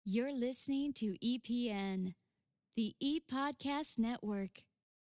You're listening to EPN, the ePodcast Network.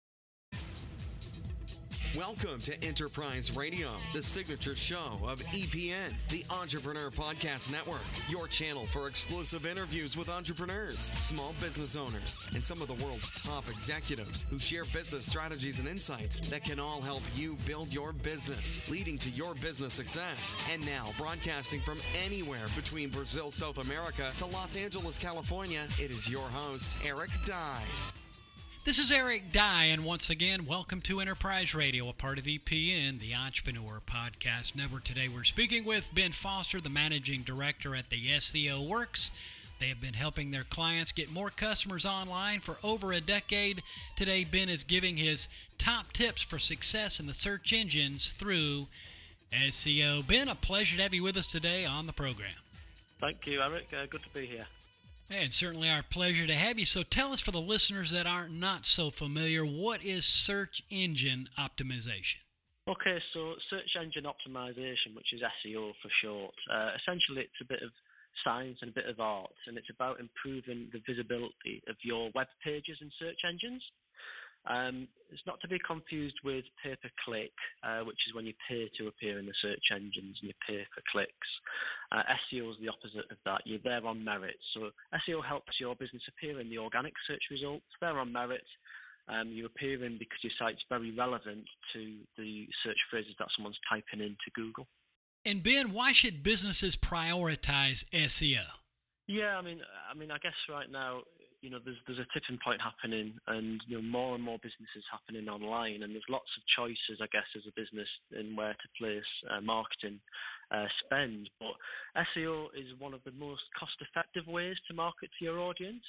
Welcome to Enterprise Radio, the signature show of EPN, the Entrepreneur Podcast Network, your channel for exclusive interviews with entrepreneurs, small business owners, and some of the world's top executives who share business strategies and insights that can all help you build your business, leading to your business success. And now, broadcasting from anywhere between Brazil, South America to Los Angeles, California, it is your host, Eric Dye. This is Eric Dye, and once again, welcome to Enterprise Radio, a part of EPN, the Entrepreneur Podcast Network. Today we're speaking with Ben Foster, the Managing Director at the SEO Works. They have been helping their clients get more customers online for over a decade. Today, Ben is giving his top tips for success in the search engines through SEO. Ben, a pleasure to have you with us today on the program. Thank you, Eric. Good to be here. And certainly our pleasure to have you. So tell us, for the listeners that are not so familiar, what is search engine optimization? Okay, so search engine optimization, which is SEO for short, essentially it's a bit of science and a bit of art, and it's about improving the visibility of your web pages in search engines. It's not to be confused with pay-per-click, which is when you pay to appear in the search engines and you pay for clicks. SEO is the opposite of that. You're there on merit. So SEO helps your business appear in the organic search results. They're on merit. You appear in because your site's very relevant to the search phrases that someone's typing into Google. And Ben, why should businesses prioritize SEO? Yeah, I mean, I guess right now, there's a tipping point happening, and more and more businesses happening online, and there's lots of choices, I guess, as a business in where to place marketing spend. But SEO is one of the most cost-effective ways to market to your audience,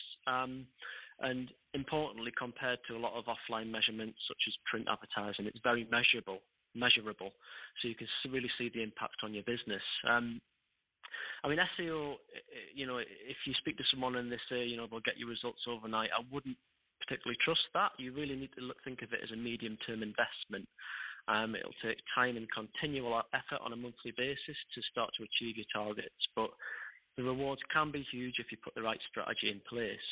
and importantly, compared to a lot of offline measurements such as print advertising, it's very measurable, so you can really see the impact on your business. SEO, if you speak to someone and they say, they'll get you results overnight, I wouldn't particularly trust that. You really need to think of it as a medium-term investment. It'll take time and continual effort on a monthly basis to start to achieve your targets, but the rewards can be huge if you put the right strategy in place.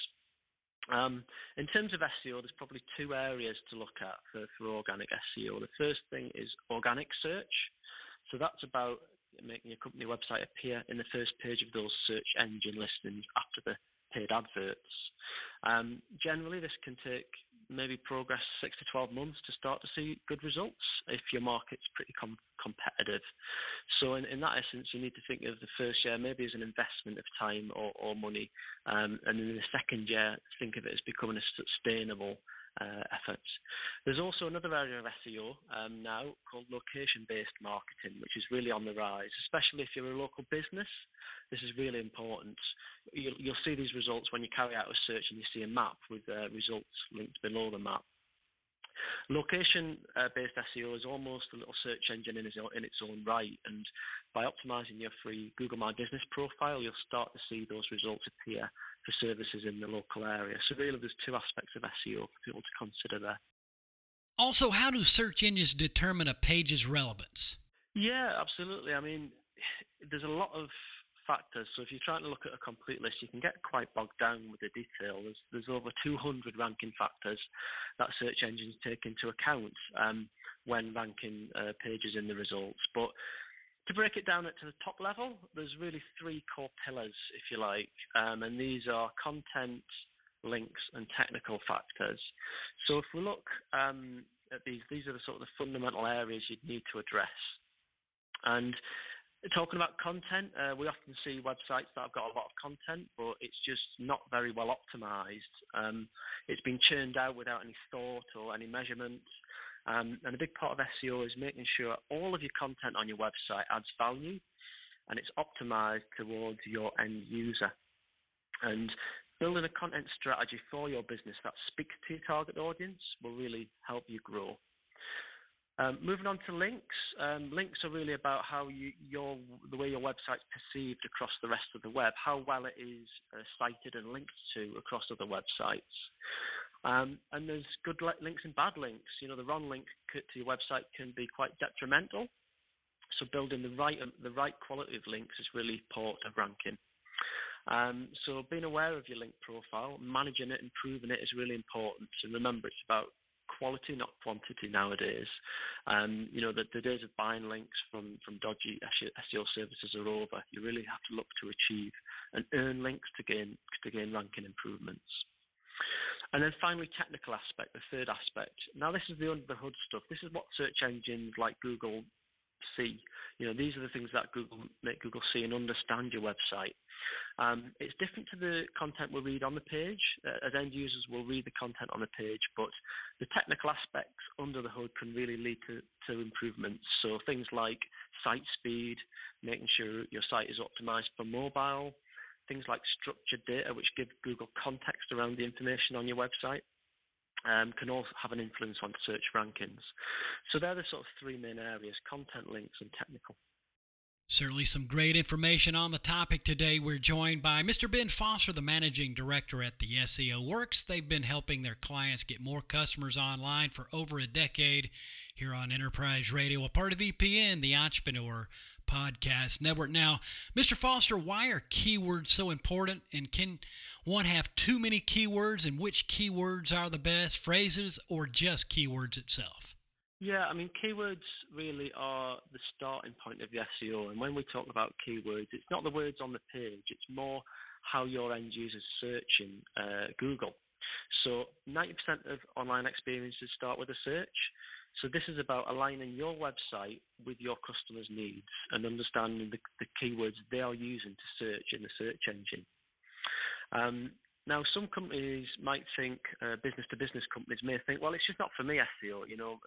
In terms of SEO, there's probably two areas to look at for organic SEO. The first thing is organic search. So that's about making your company website appear in the first page of those search engine listings after the paid adverts. Generally, this can take maybe progress 6 to 12 months to start to see good results if your market's pretty competitive. So in that essence, you need to think of the first year maybe as an investment of time or money, and in the second year, think of it as becoming a sustainable effort. There's also another area of SEO now called location-based marketing, which is really on the rise, especially if you're a local business. This is really important. You'll see these results when you carry out a search and you see a map with results linked below the map. Location-based SEO is almost a little search engine in its own right, and by optimizing your free Google My Business profile, you'll start to see those results appear for services in the local area. So really, there's two aspects of SEO for people to consider there. Also, how do search engines determine a page's relevance? Yeah, absolutely. There's a lot of factors. So if you're trying to look at a complete list, you can get quite bogged down with the detail. There's over 200 ranking factors that search engines take into account when ranking pages in the results. But to break it down to the top level, there's really three core pillars, if you like, and these are content, links, and technical factors. So if we look at these are the sort of the fundamental areas you'd need to address. And talking about content, we often see websites that have got a lot of content, but it's just not very well optimized. It's been churned out without any thought or any measurement. And a big part of SEO is making sure all of your content on your website adds value and it's optimized towards your end user. And building a content strategy for your business that speaks to your target audience will really help you grow. Moving on to links. Links are really about how the way your website's perceived across the rest of the web, how well it is cited and linked to across other websites. And there's good links and bad links. The wrong link to your website can be quite detrimental. So building the right quality of links is really part of ranking. So being aware of your link profile, managing it, improving it is really important. And remember, it's about quality, not quantity nowadays. The days of buying links from dodgy SEO services are over. You really have to look to achieve and earn links to gain ranking improvements. And then finally, technical aspect, the third aspect. Now, this is the under the hood stuff. This is what search engines like Google see. These are the things that make Google see and understand your website. It's different to the content we read on the page. As end users, we'll read the content on the page, but the technical aspects under the hood can really lead to improvements. So things like site speed, making sure your site is optimized for mobile, things like structured data, which give Google context around the information on your website, can also have an influence on search rankings. So they're the sort of three main areas: content, links, and technical. Certainly some great information on the topic today. We're joined by Mr. Ben Foster, the Managing Director at the SEO Works. They've been helping their clients get more customers online for over a decade here on Enterprise Radio, a part of EPN, the Entrepreneur Podcast Network. Now, Mr. Foster, why are keywords so important, and can one have too many keywords, and which keywords are the best, phrases or just keywords itself? Yeah, I mean, keywords really are the starting point of the SEO. And when we talk about keywords, it's not the words on the page. It's more how your end users searching Google. So 90% of online experiences start with a search. So this is about aligning your website with your customers' needs and understanding the keywords they are using to search in the search engine. Now, some companies might think, business-to-business companies may think, well, it's just not for me, SEO.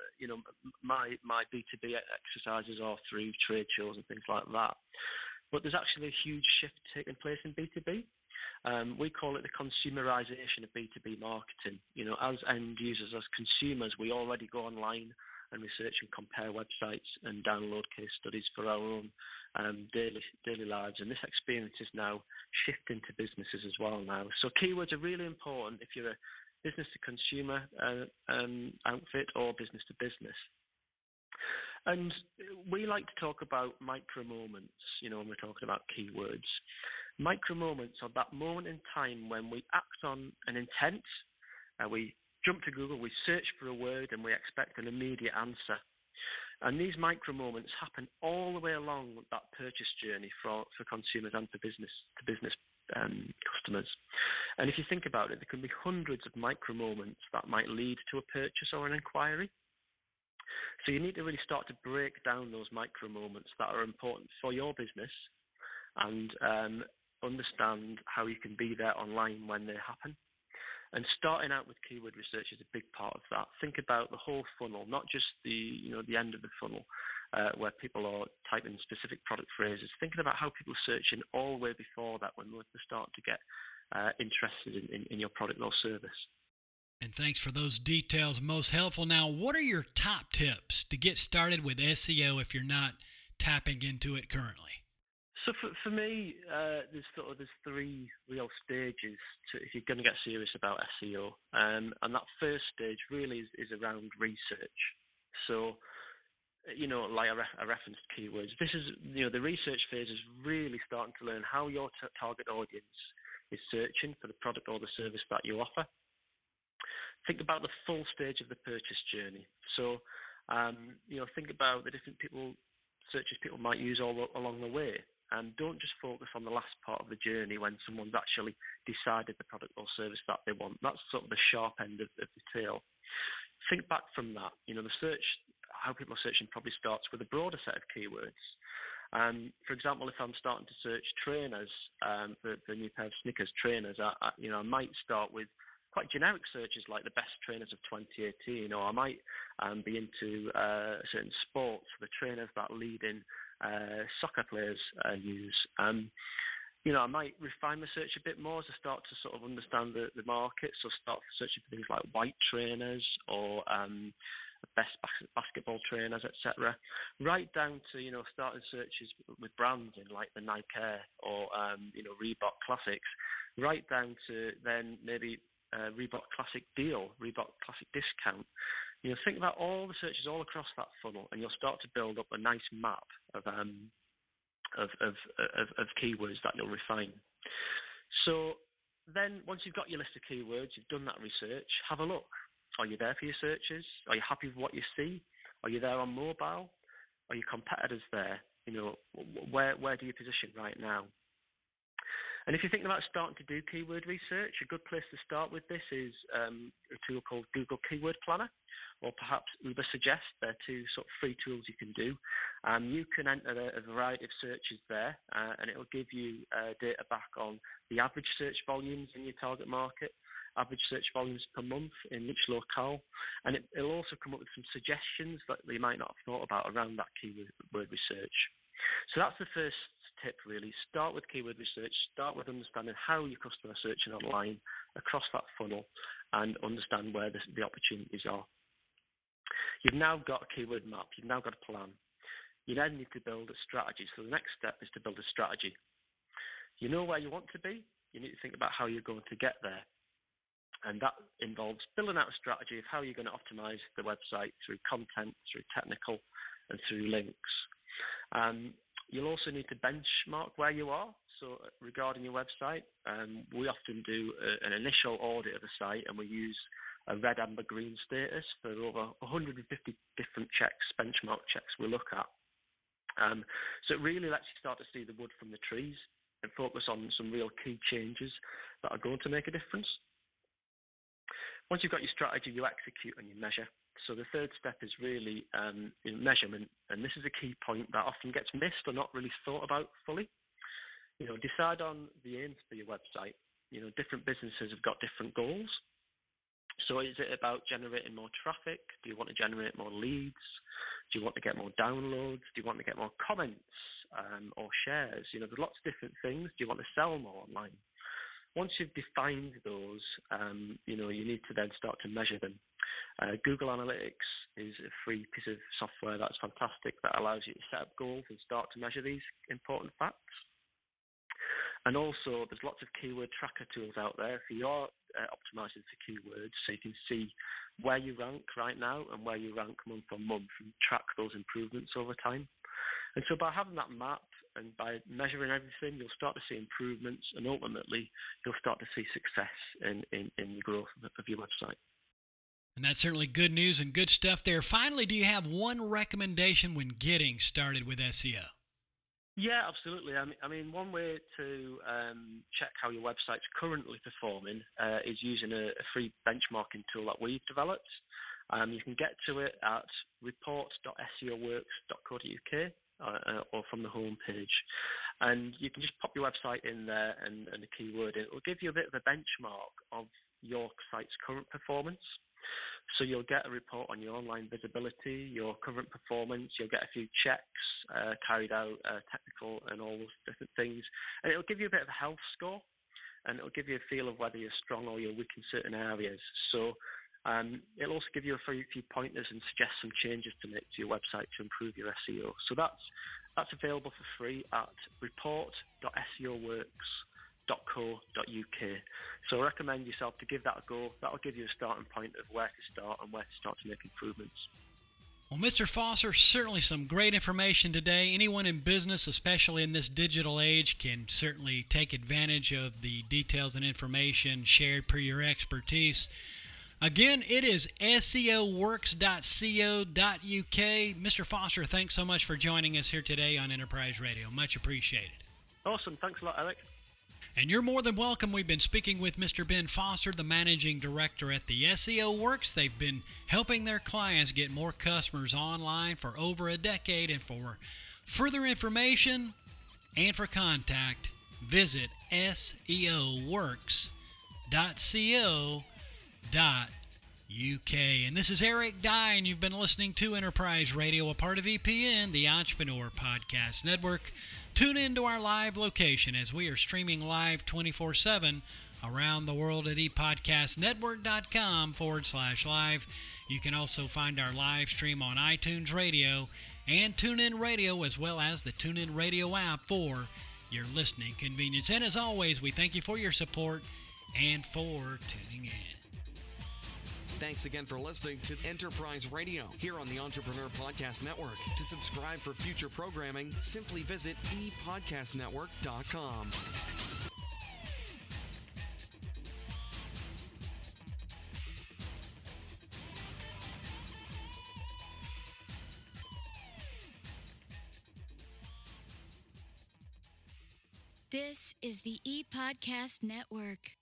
My B2B exercises are through trade shows and things like that. But there's actually a huge shift taking place in B2B. We call it the consumerization of B2B marketing. As end users, as consumers, we already go online and research and compare websites and download case studies for our own daily lives. And this experience is now shifting to businesses as well now. So keywords are really important if you're a business-to-consumer outfit or business-to-business. And we like to talk about micro moments, when we're talking about keywords. Micro moments are that moment in time when we act on an intent, we jump to Google, we search for a word, and we expect an immediate answer. And these micro moments happen all the way along that purchase journey for consumers and for business customers. And if you think about it, there can be hundreds of micro moments that might lead to a purchase or an inquiry. So you need to really start to break down those micro moments that are important for your business and understand how you can be there online when they happen. And starting out with keyword research is a big part of that. Think about the whole funnel, not just the end of the funnel where people are typing specific product phrases. Thinking about how people are searching all the way before that when they start to get interested in your product or service. And thanks for those details. Most helpful. Now, what are your top tips to get started with SEO if you're not tapping into it currently? So for me, there's three real stages if you're going to get serious about SEO. And that first stage really is around research. So, like I referenced keywords. This is, the research phase is really starting to learn how your target audience is searching for the product or the service that you offer. Think about the full stage of the purchase journey. So, think about the different searches people might use all along the way. And don't just focus on the last part of the journey when someone's actually decided the product or service that they want. That's sort of the sharp end of the tail. Think back from that. The search, how people are searching probably starts with a broader set of keywords. For example, if I'm starting to search trainers, for a new pair of Snickers trainers, I might start with quite generic searches like the best trainers of 2018, or I might be into certain sports, the trainers that leading soccer players use. I might refine my search a bit more as I start to sort of understand the market. So start searching for things like white trainers or best basketball trainers, etc. Right down to starting searches with brands in like the Nike Air or Reebok Classics. Right down to then maybe Reebok Classic Deal, Reebok Classic Discount. Think about all the searches all across that funnel, and you'll start to build up a nice map of keywords that you'll refine. So then once you've got your list of keywords, you've done that research, have a look. Are you there for your searches? Are you happy with what you see? Are you there on mobile? Are your competitors there? Where do you position right now? And if you're thinking about starting to do keyword research, a good place to start with this is a tool called Google Keyword Planner, or perhaps Ubersuggest. They're two sort of free tools you can do. You can enter a variety of searches there, and it will give you data back on the average search volumes in your target market, average search volumes per month in each locale, and it'll also come up with some suggestions that you might not have thought about around that keyword research. So that's the first tip, really. Start with keyword research, start with understanding how your customers are searching online across that funnel, and understand where the opportunities are. You've now got a keyword map, you've now got a plan. You then need to build a strategy. So the next step is to build a strategy. You know where you want to be, you need to think about how you're going to get there. And that involves building out a strategy of how you're going to optimize the website through content, through technical, and through links. You'll also need to benchmark where you are. So regarding your website, we often do an initial audit of the site, and we use a red, amber, green status for over 150 different checks, benchmark checks we look at. So it really lets you start to see the wood from the trees and focus on some real key changes that are going to make a difference. Once you've got your strategy, you execute and you measure. So the third step is really measurement, and this is a key point that often gets missed or not really thought about fully. Decide on the aims for your website. Different businesses have got different goals. So is it about generating more traffic? Do you want to generate more leads? Do you want to get more downloads? Do you want to get more comments or shares? There's lots of different things. Do you want to sell more online? Once you've defined those, you need to then start to measure them. Google Analytics is a free piece of software that's fantastic, that allows you to set up goals and start to measure these important facts. And also, there's lots of keyword tracker tools out there if you are optimizing for keywords, so you can see where you rank right now and where you rank month on month and track those improvements over time. And so by having that map and by measuring everything, you'll start to see improvements, and ultimately you'll start to see success in the growth of your website. And that's certainly good news and good stuff there. Finally, do you have one recommendation when getting started with SEO? Yeah, absolutely. I mean, one way to check how your website's currently performing is using a free benchmarking tool that we've developed. You can get to it at report.seoworks.co.uk or from the home page. And you can just pop your website in there and a keyword. It will give you a bit of a benchmark of your site's current performance. So you'll get a report on your online visibility, your current performance. You'll get a few checks carried out, technical and all those different things. And it'll give you a bit of a health score, and it'll give you a feel of whether you're strong or you're weak in certain areas. So it'll also give you a few pointers and suggest some changes to make to your website to improve your SEO. So that's available for free at report.seoworks.co.uk. So I recommend yourself to give that a go. That'll give you a starting point of where to start and where to start to make improvements. Well, Mr. Foster, certainly some great information today. Anyone in business, especially in this digital age, can certainly take advantage of the details and information shared per your expertise. Again, it is seoworks.co.uk. Mr. Foster, thanks so much for joining us here today on Enterprise Radio. Much appreciated. Awesome. Thanks a lot, Eric. And you're more than welcome. We've been speaking with Mr. Ben Foster, the Managing Director at the SEO Works. They've been helping their clients get more customers online for over a decade. And for further information and for contact, visit seoworks.co.uk. And this is Eric Dye, and you've been listening to Enterprise Radio, a part of EPN, the Entrepreneur Podcast Network. Tune in to our live location as we are streaming live 24/7 around the world at epodcastnetwork.com/live. You can also find our live stream on iTunes Radio and TuneIn Radio, as well as the TuneIn Radio app for your listening convenience. And as always, we thank you for your support and for tuning in. Thanks again for listening to Enterprise Radio here on the Entrepreneur Podcast Network. To subscribe for future programming, simply visit epodcastnetwork.com. This is the ePodcast Network.